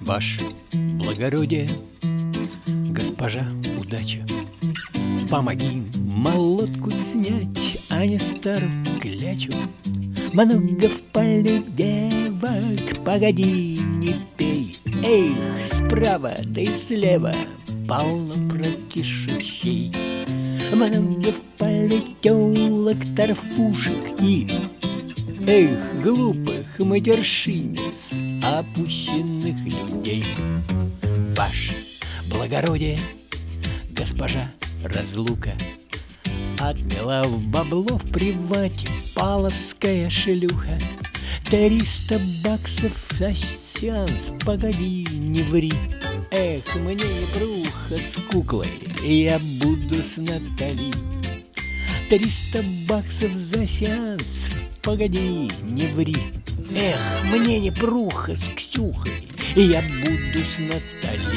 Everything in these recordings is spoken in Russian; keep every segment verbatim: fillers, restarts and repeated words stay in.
Ваше благородие, госпожа удача, помоги молодку снять, а не старую клячу. Много в поле девок, погоди, не пей. Эх, справа да и слева полно прокишечей. Много в поле тёлок, торфушек и, эх, глупых матершинниц, опущенных людей. Ваше благородие, госпожа разлука, отмела в бабло в привате паловская шлюха. Триста баксов за сеанс, погоди, не ври. Эх, мне не бруха с куклой, я буду с Натали. Триста баксов за сеанс, погоди, не ври. Эх, мне не пруха с Ксюхой, я буду с Натали.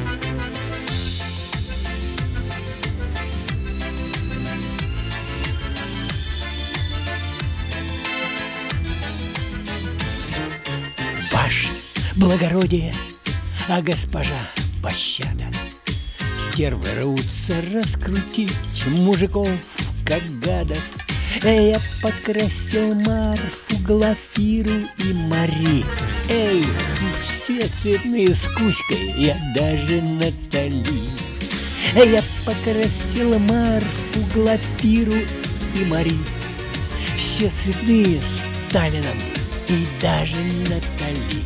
Ваше благородие, а госпожа пощада, стервы рвутся раскрутить мужиков, как гадов. Я покрасил Марфу, Глафиру и Мари. Эх, все цветные с кучкой, я даже Натали. Я покрасил Марфу, Глафиру и Мари. Все цветные с Сталином и даже Натали.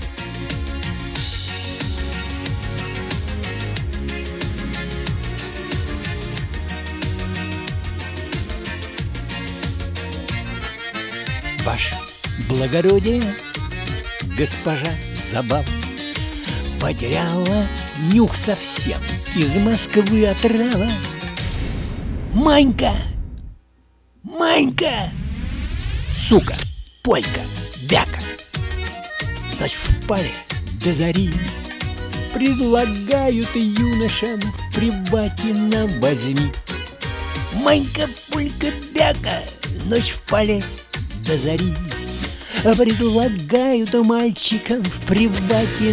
Ваше благородие, госпожа забава, потеряла нюх совсем, из Москвы отрава. Манька! Манька! Сука, полька, бяка! Ночь в паре до зари предлагают юношам в привате нам возьми. Манька, полька, бяка! Ночь в поле до зари предлагают мальчикам в привате.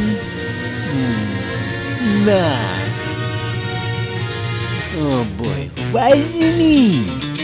На! О, бой, возьми!